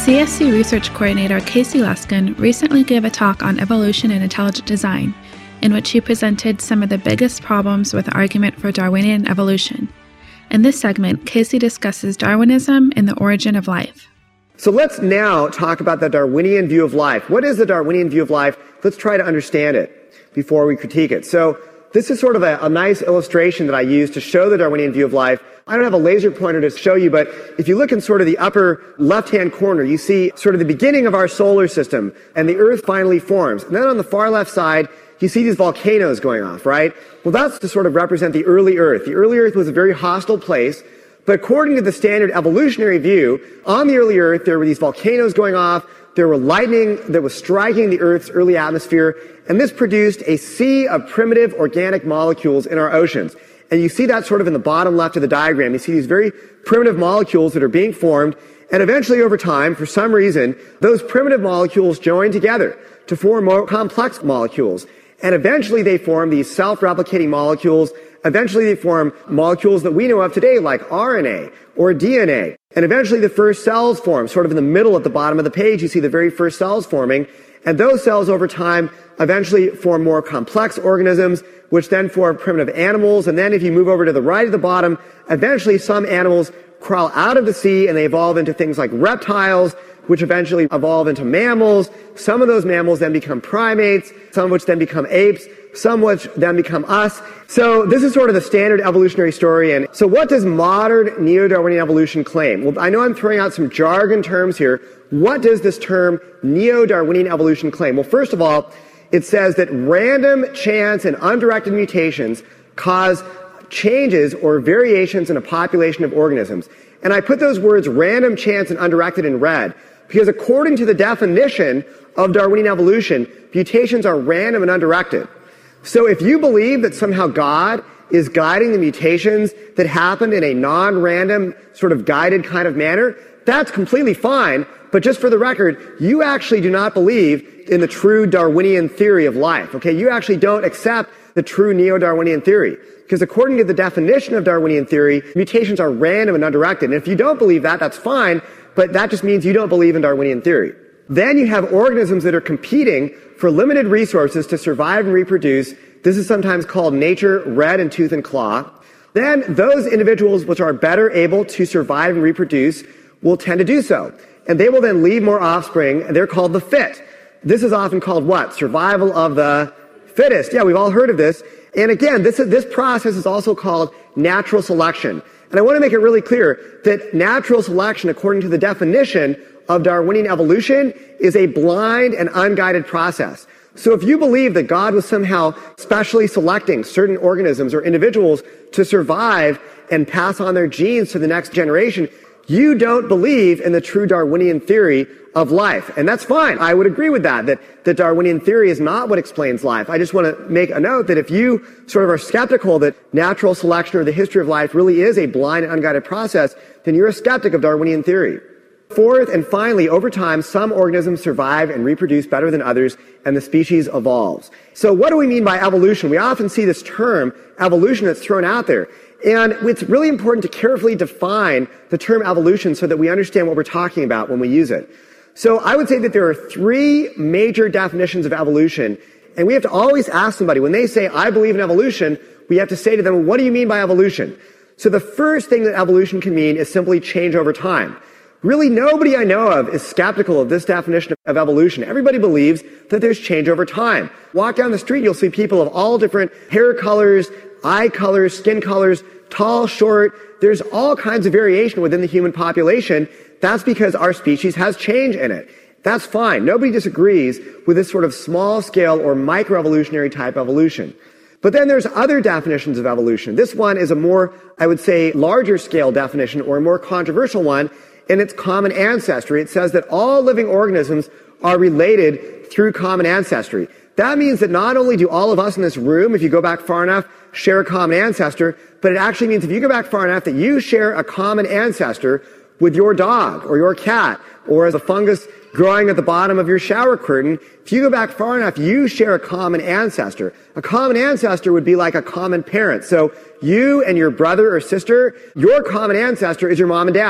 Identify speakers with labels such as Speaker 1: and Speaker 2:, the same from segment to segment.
Speaker 1: CSU Research Coordinator Casey Luskin recently gave a talk on evolution and intelligent design, in which he presented some of the biggest problems with the argument for Darwinian evolution. In this segment, Casey discusses Darwinism and the origin of life.
Speaker 2: So let's now talk about the Darwinian view of life. What is the Darwinian view of life? Let's try to understand it before we critique it. So this is sort of a nice illustration that I use to show the Darwinian view of life. I don't have a laser pointer to show you, but if you look in sort of the upper left-hand corner, you see sort of the beginning of our solar system, and the Earth finally forms. And then on the far left side, you see these volcanoes going off, right? Well, that's to sort of represent the early Earth. The early Earth was a very hostile place, but according to the standard evolutionary view, on the early Earth, there were these volcanoes going off, there were lightning that was striking the Earth's early atmosphere, and this produced a sea of primitive organic molecules in our oceans. And you see that sort of in the bottom left of the diagram. You see these very primitive molecules that are being formed, and eventually over time, for some reason, those primitive molecules join together to form more complex molecules. And eventually they form these self-replicating molecules. Eventually they form molecules that we know of today like RNA or DNA. And eventually the first cells form. Sort of in the middle at the bottom of the page, you see the very first cells forming. And those cells over time eventually form more complex organisms, which then form primitive animals. And then if you move over to the right of the bottom, eventually some animals crawl out of the sea and they evolve into things like reptiles, which eventually evolve into mammals. Some of those mammals then become primates, some of which then become apes, some of which then become us. So this is sort of the standard evolutionary story. And so what does modern neo-Darwinian evolution claim? Well, I know I'm throwing out some jargon terms here. What does this term neo-Darwinian evolution claim? Well, first of all, it says that random, chance, and undirected mutations cause changes or variations in a population of organisms. And I put those words random, chance, and undirected in red because according to the definition of Darwinian evolution, mutations are random and undirected. So if you believe that somehow God is guiding the mutations that happened in a non-random, sort of guided kind of manner, that's completely fine. But just for the record, you actually do not believe in the true Darwinian theory of life. Okay, you actually don't accept the true neo-Darwinian theory. Because according to the definition of Darwinian theory, mutations are random and undirected. And if you don't believe that, that's fine, but that just means you don't believe in Darwinian theory. Then you have organisms that are competing for limited resources to survive and reproduce. This is sometimes called nature red in tooth and claw. Then those individuals which are better able to survive and reproduce will tend to do so. And they will then leave more offspring, and they're called the fit. This is often called what? Survival of the fittest. Yeah, we've all heard of this. And again, this process is also called natural selection. And I want to make it really clear that natural selection, according to the definition of Darwinian evolution, is a blind and unguided process. So if you believe that God was somehow specially selecting certain organisms or individuals to survive and pass on their genes to the next generation, you don't believe in the true Darwinian theory of life. And that's fine. I would agree with that Darwinian theory is not what explains life. I just want to make a note that if you sort of are skeptical that natural selection or the history of life really is a blind and unguided process, then you're a skeptic of Darwinian theory. Fourth, and finally, over time, some organisms survive and reproduce better than others, and the species evolves. So what do we mean by evolution? We often see this term, evolution, that's thrown out there. And it's really important to carefully define the term evolution so that we understand what we're talking about when we use it. So I would say that there are three major definitions of evolution, and we have to always ask somebody, when they say, I believe in evolution, we have to say to them, what do you mean by evolution? So the first thing that evolution can mean is simply change over time. Really, nobody I know of is skeptical of this definition of evolution. Everybody believes that there's change over time. Walk down the street, you'll see people of all different hair colors, eye colors, skin colors, tall, short. There's all kinds of variation within the human population. That's because our species has change in it. That's fine. Nobody disagrees with this sort of small scale or microevolutionary type evolution. But then there's other definitions of evolution. This one is a more, I would say, larger scale definition or a more controversial one, and it's common ancestry. It says that all living organisms are related through common ancestry. That means that not only do all of us in this room, if you go back far enough, share a common ancestor, but it actually means if you go back far enough that you share a common ancestor with your dog or your cat or as a fungus growing at the bottom of your shower curtain. If you go back far enough, you share a common ancestor. A common ancestor would be like a common parent. So you and your brother or sister, your common ancestor is your mom and dad.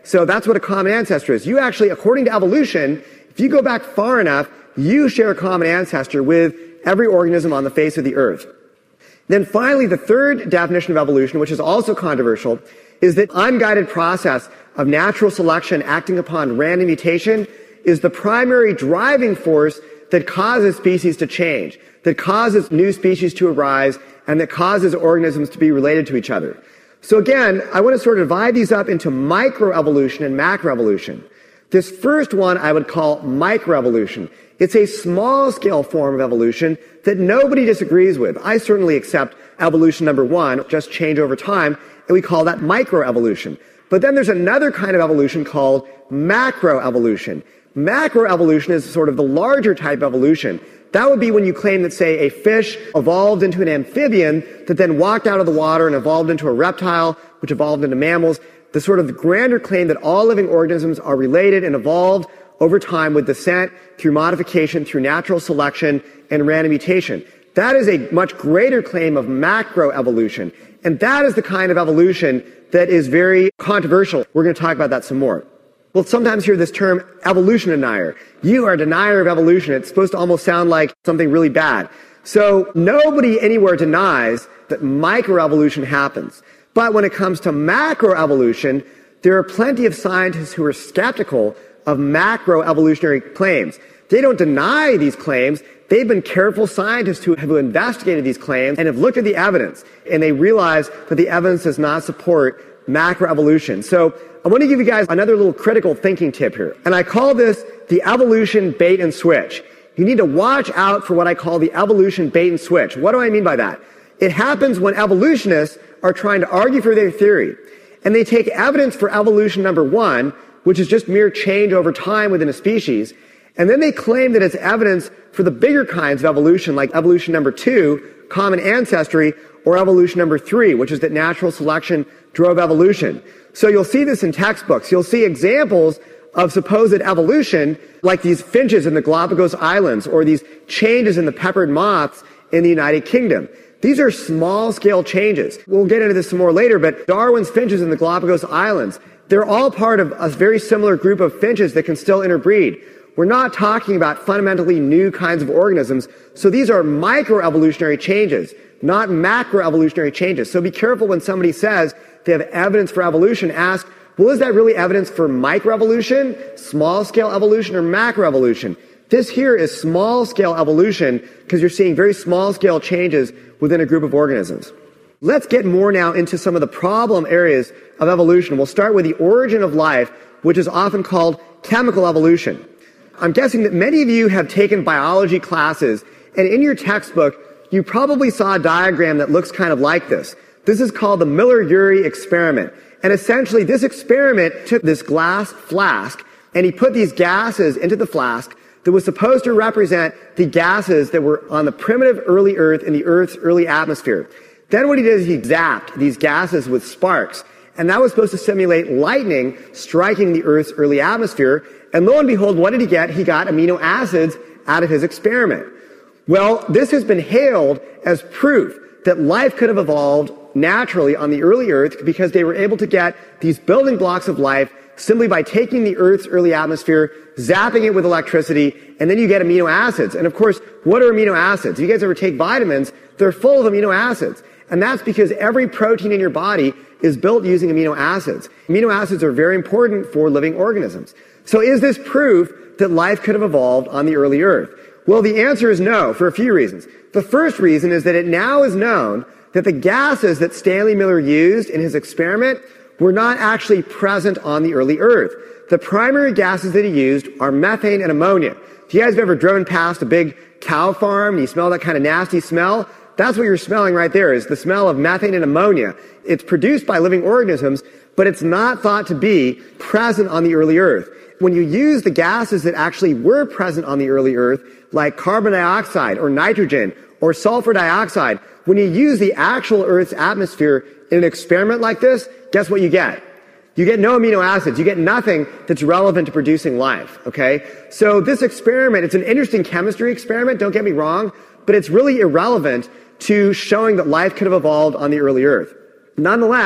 Speaker 2: So that's what a common ancestor is. You actually, according to evolution, if you go back far enough, you share a common ancestor with every organism on the face of the earth. Then finally, the third definition of evolution, which is also controversial, is that unguided process of natural selection acting upon random mutation is the primary driving force that causes species to change, that causes new species to arise, and that causes organisms to be related to each other. So again, I want to sort of divide these up into microevolution and macroevolution. This first one I would call microevolution. It's a small-scale form of evolution that nobody disagrees with. I certainly accept evolution number one, just change over time, and we call that microevolution. But then there's another kind of evolution called macroevolution. Macroevolution is sort of the larger type of evolution. That would be when you claim that, say, a fish evolved into an amphibian that then walked out of the water and evolved into a reptile, which evolved into mammals. The sort of grander claim that all living organisms are related and evolved over time with descent, through modification, through natural selection, and random mutation. That is a much greater claim of macroevolution. And that is the kind of evolution that is very controversial. We're going to talk about that some more. We'll sometimes hear this term evolution denier. You are a denier of evolution. It's supposed to almost sound like something really bad. So nobody anywhere denies that microevolution happens. But when it comes to macroevolution, there are plenty of scientists who are skeptical of macroevolutionary claims. They don't deny these claims. They've been careful scientists who have investigated these claims and have looked at the evidence, and they realize that the evidence does not support macroevolution. So I want to give you guys another little critical thinking tip here. And I call this the evolution bait and switch. You need to watch out for what I call the evolution bait and switch. What do I mean by that? It happens when evolutionists are trying to argue for their theory, and they take evidence for evolution number one, which is just mere change over time within a species, and then they claim that it's evidence for the bigger kinds of evolution, like evolution number two, common ancestry, or evolution number three, which is that natural selection drove evolution. So you'll see this in textbooks. You'll see examples of supposed evolution, like these finches in the Galapagos Islands, or these changes in the peppered moths in the United Kingdom. These are small-scale changes. We'll get into this some more later, but Darwin's finches in the Galapagos Islands, they're all part of a very similar group of finches that can still interbreed. We're not talking about fundamentally new kinds of organisms. So these are microevolutionary changes, not macroevolutionary changes. So be careful when somebody says they have evidence for evolution. Ask, well, is that really evidence for microevolution, small-scale evolution, or macroevolution? This here is small-scale evolution because you're seeing very small-scale changes within a group of organisms. Let's get more now into some of the problem areas of evolution. We'll start with the origin of life, which is often called chemical evolution. I'm guessing that many of you have taken biology classes, and in your textbook, you probably saw a diagram that looks kind of like this. This is called the Miller-Urey experiment. And essentially, this experiment took this glass flask, and he put these gases into the flask that was supposed to represent the gases that were on the primitive early Earth in the Earth's early atmosphere. Then what he did is he zapped these gases with sparks, and that was supposed to simulate lightning striking the Earth's early atmosphere. And lo and behold, what did he get? He got amino acids out of his experiment. Well, this has been hailed as proof that life could have evolved naturally on the early Earth because they were able to get these building blocks of life simply by taking the Earth's early atmosphere, zapping it with electricity, and then you get amino acids. And of course, what are amino acids? You guys ever take vitamins? They're full of amino acids. And that's because every protein in your body is built using amino acids. Amino acids are very important for living organisms. So is this proof that life could have evolved on the early Earth? Well, the answer is no, for a few reasons. The first reason is that it now is known that the gases that Stanley Miller used in his experiment were not actually present on the early Earth. The primary gases that he used are methane and ammonia. If you guys have ever driven past a big cow farm and you smell that kind of nasty smell, that's what you're smelling right there, is the smell of methane and ammonia. It's produced by living organisms, but it's not thought to be present on the early Earth. When you use the gases that actually were present on the early Earth, like carbon dioxide or nitrogen or sulfur dioxide, when you use the actual Earth's atmosphere in an experiment like this, guess what you get? You get no amino acids. You get nothing that's relevant to producing life, okay? So this experiment, it's an interesting chemistry experiment, don't get me wrong, but it's really irrelevant to showing that life could have evolved on the early Earth. Nonetheless,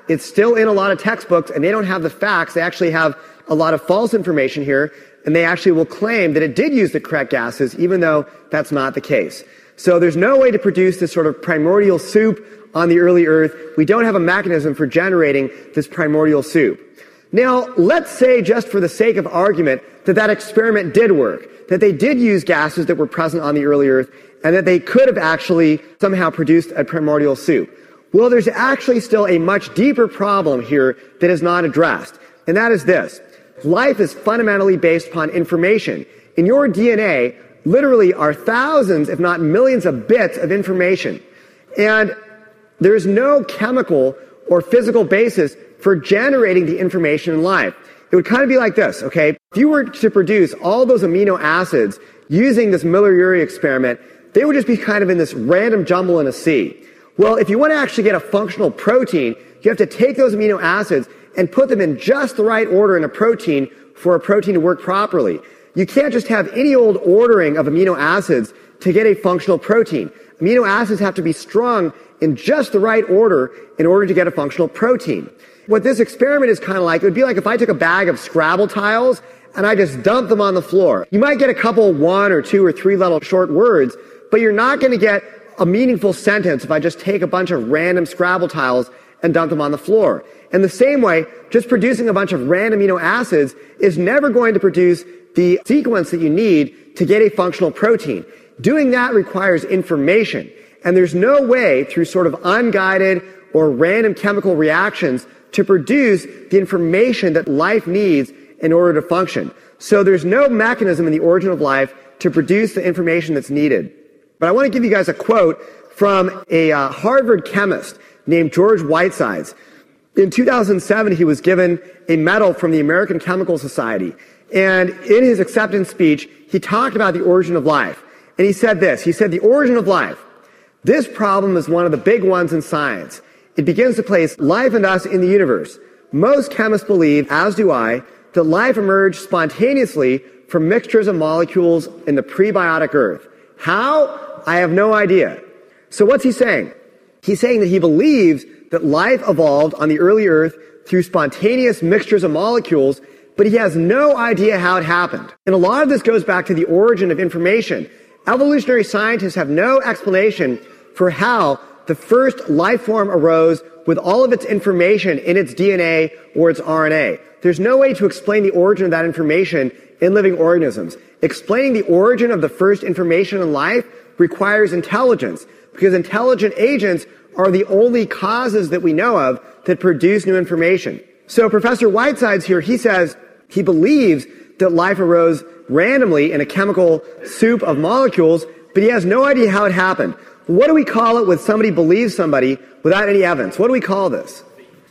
Speaker 2: It's still in a lot of textbooks, and they don't have the facts. They actually have a lot of false information here, and they actually will claim that it did use the correct gases, even though that's not the case. So there's no way to produce this sort of primordial soup on the early Earth. We don't have a mechanism for generating this primordial soup. Now, let's say, just for the sake of argument, that that experiment did work, that they did use gases that were present on the early Earth, and that they could have actually somehow produced a primordial soup. Well, there's actually still a much deeper problem here that is not addressed, and that is this. Life is fundamentally based upon information. In your DNA, literally are thousands, if not millions of bits of information. And there's no chemical or physical basis for generating the information in life. It would kind of be like this, okay? If you were to produce all those amino acids using this Miller-Urey experiment, they would just be kind of in this random jumble in a sea. Well, if you want to actually get a functional protein, you have to take those amino acids and put them in just the right order in a protein for a protein to work properly. You can't just have any old ordering of amino acids to get a functional protein. Amino acids have to be strung in just the right order in order to get a functional protein. What this experiment is kind of like, it would be like if I took a bag of Scrabble tiles and I just dumped them on the floor. You might get a couple 1 or 2 or 3 letter short words, but you're not going to get a meaningful sentence if I just take a bunch of random Scrabble tiles and dump them on the floor. In the same way, just producing a bunch of random amino acids is never going to produce the sequence that you need to get a functional protein. Doing that requires information, and there's no way through sort of unguided or random chemical reactions to produce the information that life needs in order to function. So there's no mechanism in the origin of life to produce the information that's needed. But I want to give you guys a quote from a Harvard chemist named George Whitesides. In 2007, he was given a medal from the American Chemical Society. And in his acceptance speech, he talked about the origin of life. And he said this, he said, "The origin of life. This problem is one of the big ones in science. It begins to place life and us in the universe. Most chemists believe, as do I, that life emerged spontaneously from mixtures of molecules in the prebiotic earth. How? I have no idea." So what's he saying? He's saying that he believes that life evolved on the early earth through spontaneous mixtures of molecules, but he has no idea how it happened. And a lot of this goes back to the origin of information. Evolutionary scientists have no explanation for how the first life form arose with all of its information in its DNA or its RNA. There's no way to explain the origin of that information in living organisms. Explaining the origin of the first information in life requires intelligence, because intelligent agents are the only causes that we know of that produce new information. So Professor Whitesides here, he says he believes that life arose randomly in a chemical soup of molecules, but he has no idea how it happened. What do we call it when somebody believes somebody without any evidence? What do we call this?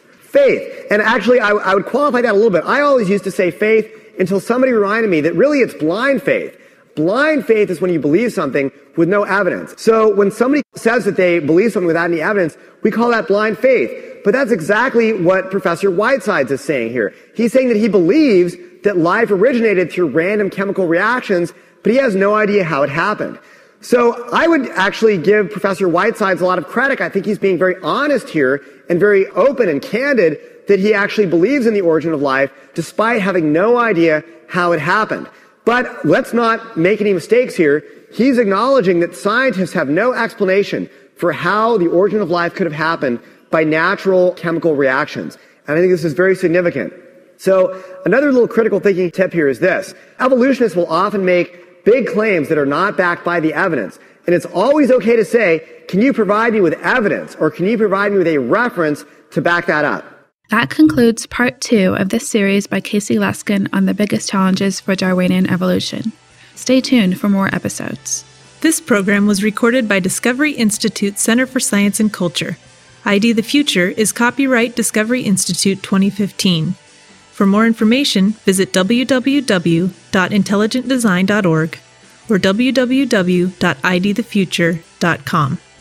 Speaker 2: Faith. And actually, I would qualify that a little bit. I always used to say faith until somebody reminded me that really it's blind faith. Blind faith is when you believe something with no evidence. So when somebody says that they believe something without any evidence, we call that blind faith. But that's exactly what Professor Whitesides is saying here. He's saying that he believes that life originated through random chemical reactions, but he has no idea how it happened. So I would actually give Professor Whitesides a lot of credit. I think he's being very honest here and very open and candid that he actually believes in the origin of life despite having no idea how it happened. But let's not make any mistakes here. He's acknowledging that scientists have no explanation for how the origin of life could have happened by natural chemical reactions. And I think this is very significant. So another little critical thinking tip here is this. Evolutionists will often make big claims that are not backed by the evidence. And it's always okay to say, can you provide me with evidence, or can you provide me with a reference to back that up?
Speaker 1: That concludes part 2 of this series by Casey Luskin on the biggest challenges for Darwinian evolution. Stay tuned for more episodes.
Speaker 3: This program was recorded by Discovery Institute Center for Science and Culture. ID the Future is copyright Discovery Institute 2015. For more information, visit www.intelligentdesign.org or www.idthefuture.com.